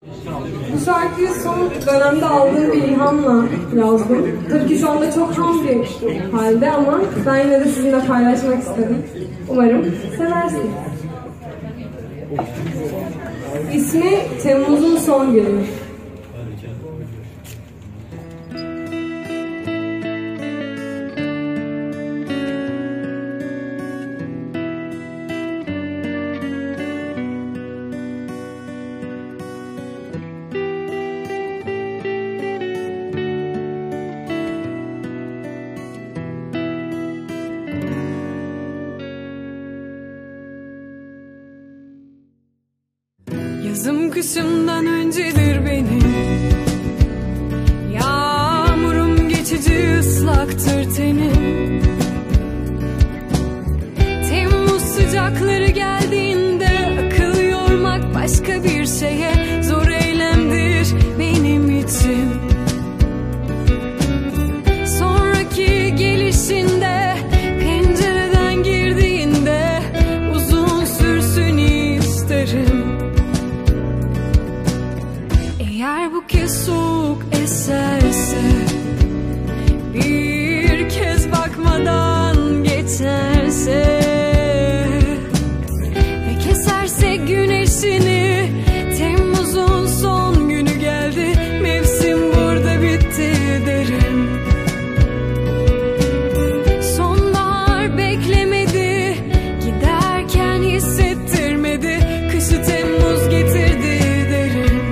Bu şarkıyı son dönemde aldığım bir ilhamla yazdım. Tabii ki şu anda çok ham bir halde ama ben yine de sizinle paylaşmak istedim. Umarım seversiniz. İsmi Temmuz'un Son Günü. Yazım kışımdan öncedir benim. Yağmurum geçici ıslaktır tenim. Temmuz sıcakları geldiğinde akıl yormak başka bir şeye zor eylemdir benim için. Sonraki gelişinde pencereden girdiğinde uzun sürsün isterim. Eğer bu kez soğuk eserse bir kez bakmadan geçerse ve keserse güneşini Temmuz'un son günü geldi, mevsim burada bitti derim. Sonbahar beklemedi, giderken hissettirmedi, kışı Temmuz getirdi derim.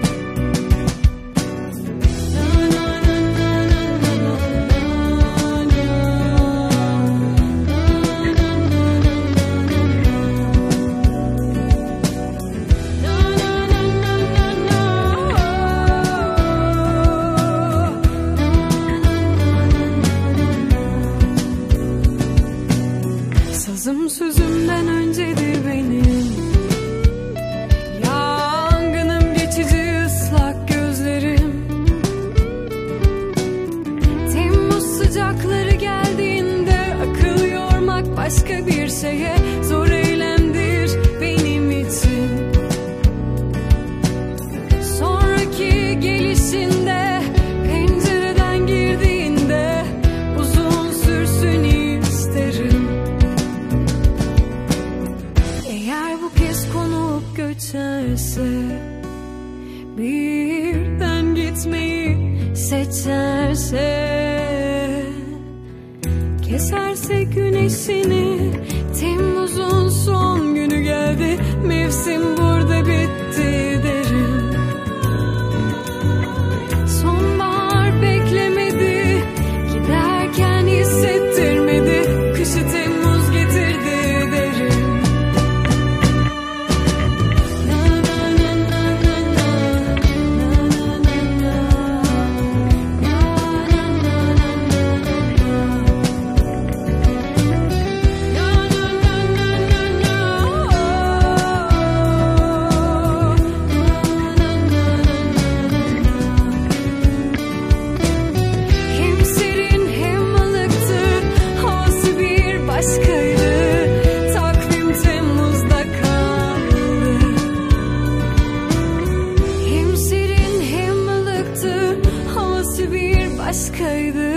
Sazım sözümden öncedir benim. Yangınım geçici ıslak gözlerim. Temmuz sıcakları geldiğinde akıl yormak başka bir şeye zor eylemdir benim için. Sonraki gelişinde pencereden girdiğinde uzun sürsün isterim. Eğer bu kez konup göçerse, birden gitmeyi seçerse, keserse güneşini Temmuz'un son günü geldi, mevsim burada bitti derim. Sonbahar beklemedi, giderken hissettirmedi, kışı Temmuz getirdi derim. Hem serin hem ılıktı, havası bir başkaydı, takvim Temmuz'da kaldı. Hem serin hem ılıktı, havası bir başkaydı,